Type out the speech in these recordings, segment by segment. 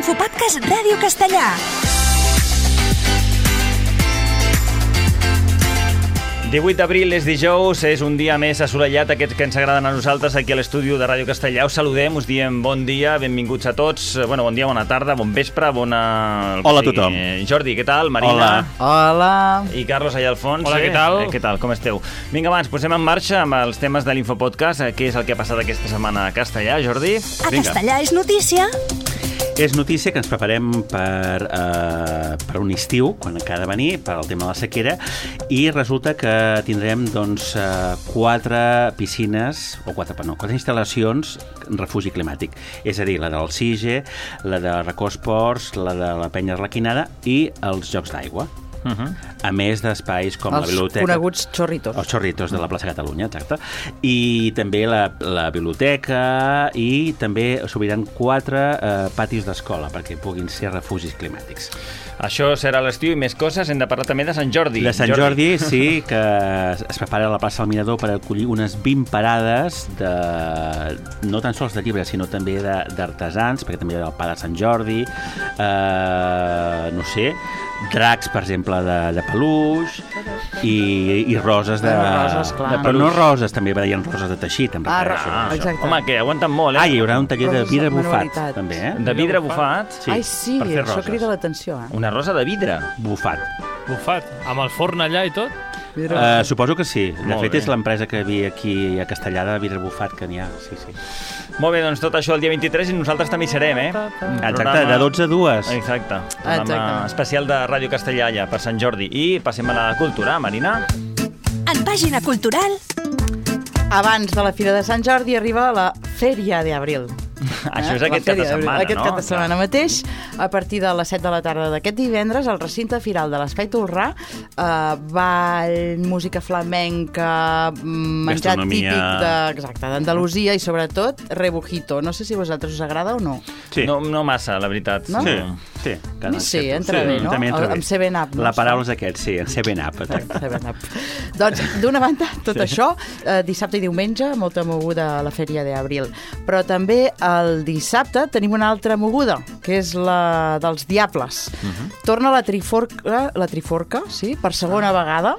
l'Infopodcast Ràdio Castellà. El 18 d'abril és dijous, és un dia més assolellat, aquests que ens agraden a nosaltres aquí a l'estudi de Ràdio Castellà. Us saludem, us diem bon dia, benvinguts a tots. Bueno, bon dia, bona tarda, bon vespre, bona... Hola a tothom. Jordi, què tal? Marina? Hola. I Carlos allà al fons. Hola, què tal? Què tal, com esteu? Vinga, abans, posem en marxa amb els temes de l'Infopodcast. Què és el que ha passat aquesta setmana a Castellà, Jordi? A Castellà és notícia. És notícia que ens preparem per un estiu, quan acaba de venir, per al tema de la sequera, i resulta que tindrem doncs, 4 piscines, o 4 instal·lacions en refugi climàtic. És a dir, la del CIGE, la de Racó Esports, la de la Penya Arlequinada i els Jocs d'Aigua. A més d'espais com la biblioteca... Els coneguts xorritos. Els xorritos de la plaça Catalunya, exacte. I també la biblioteca i també s'obriran 4 patis d'escola perquè puguin ser refugis climàtics. Això serà l'estiu i més coses. Hem de parlar també de Sant Jordi. De Sant Jordi, sí, que es prepara a la plaça del Mirador per acollir unes 20 parades no tan sols de llibres, sinó també d'artesans, perquè també hi ha el pa de Sant Jordi, no sé, dracs, per exemple, de peluix i roses de... Roses, clar. Però no roses, també hi ha roses de teixit, em refereixo. Exacte. Home, que aguanten molt, Hi haurà un taller de vidre bufat, manualitats. també, De vidre bufat? Sí, Ai, sí, per fer això roses. crida l'atenció, Una rosa de vidre. Bufat. Bufat, amb el forn allà i tot? Suposo que sí. De Molt fet, bé. és l'empresa que hi havia aquí a Castellà de vidre bufat que n'hi ha. Sí, sí. Molt bé, doncs tot això el dia 23 i nosaltres també hi serem, Exacte, de 12 a 2. Exacte. Programa Exacte. especial de Ràdio Castellà ja per Sant Jordi. I passem a la cultura, Marina. En pàgina cultural, Abans de la Fira de Sant Jordi arriba la Fèria d'Abril. Això és La aquest cap de Fèria d'Abril. setmana, Aquest no? cap de setmana mateix, a partir de les 7 de la tarda d'aquest divendres, al recinte firal de l'Espai Tolrà, ball, música flamenca, menjar Gastronomia. típic d'Andalusia i sobretot rebujito. No sé si a vosaltres us agrada o no. Sí. No massa, la veritat. No? Sí. A mi sí, entra bé, no? També entra bé. Amb 7-Up. La paraula és aquest, sí, en 7-Up. exacte. 7-Up. Doncs, d'una banda, tot això, dissabte i diumenge, molta moguda a la Fèria d'Abril. Però també el dissabte tenim una altra moguda, que és la dels Diables. Torna la Triforca, sí, per segona vegada.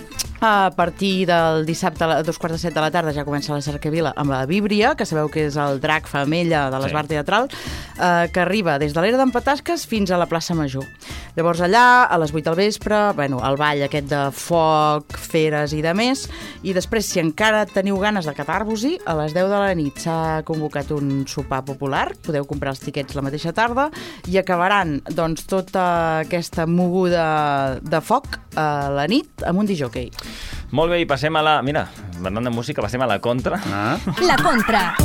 A partir del dissabte a 2:45 de la tarda ja comença la cercavila amb la Víbria, que sabeu que és el drac femella de l'Esbar Teatral, que arriba des de l'era d'en Patasques fins a la plaça Major. Llavors allà, a les 8 del vespre, el ball aquest de foc, feres i de més, i després, si encara teniu ganes de catar-vos-hi, a les 10 de la nit s'ha convocat un sopar popular, podeu comprar els tiquets la mateixa tarda, i acabaran doncs, tota aquesta moguda de foc a la nit amb un disjockey. Molt bé, i passem a la... Mira, parlant de música, passem a la contra. la contra.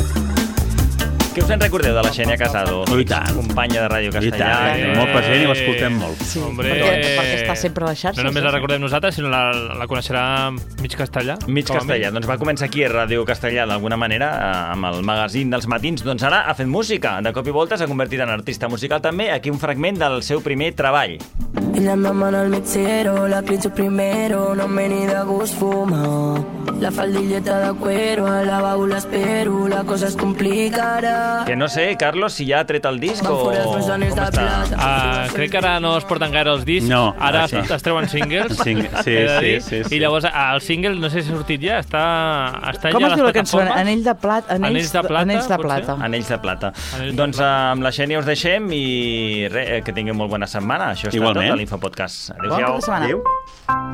Què us en recordeu de la Xènia Casado? I tant. Companya de Ràdio I Castellà. tant, molt present i l'escoltem molt. Sí, Hombre. perquè està sempre a les xarxes. No només la recordem nosaltres, sinó la coneixerà mig castellà. Mig com a castellà. Doncs va començar aquí a Ràdio Castellà d'alguna manera amb el magazín dels matins. Doncs ara ha fet música. De cop i volta s'ha convertit en artista musical també. Aquí un fragment del seu primer treball. Ella me mano al mixero, la clincho primero, no me ni da gust fumar. La faldilleta de cuero, a la baula espero, la cosa es complicarà. Que no sé, Carlos, si ja ha tret el disc o com està. Crec que ara no es porten gaire els discs. No, ara sí. es treuen singles. Sí. he de dir. Sí. I llavors el single, no sé si ha sortit ja, està Com ja es a diu les la cançó? plataformes. Anells de plata. Anells de plata, Anells de potser? plata. Anells de plata. Anells de Doncs plata. amb la Xènia us deixem i res, que tingueu molt bona setmana. Això està Igualment. tot a l'Infopodcast. Bon cap Adéu-siau. de setmana. Adéu.